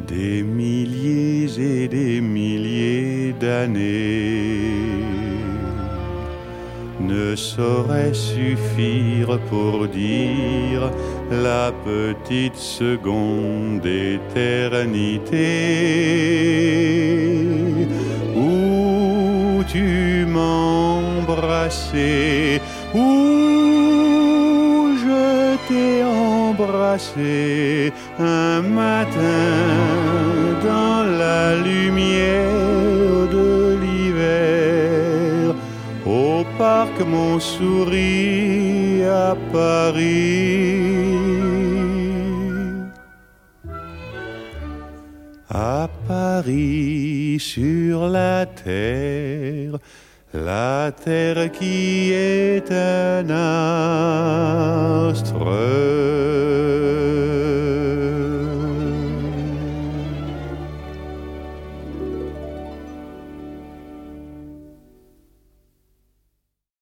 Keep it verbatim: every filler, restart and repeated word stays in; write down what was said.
des milliers et des milliers d'années ne saurait suffire pour dire la petite seconde éternité où tu m'embrassais, où je t'ai embrassé un matin dans la lumière de l'hiver au parc Montsouris à Paris. À Paris, sur la terre, la terre qui est un astre.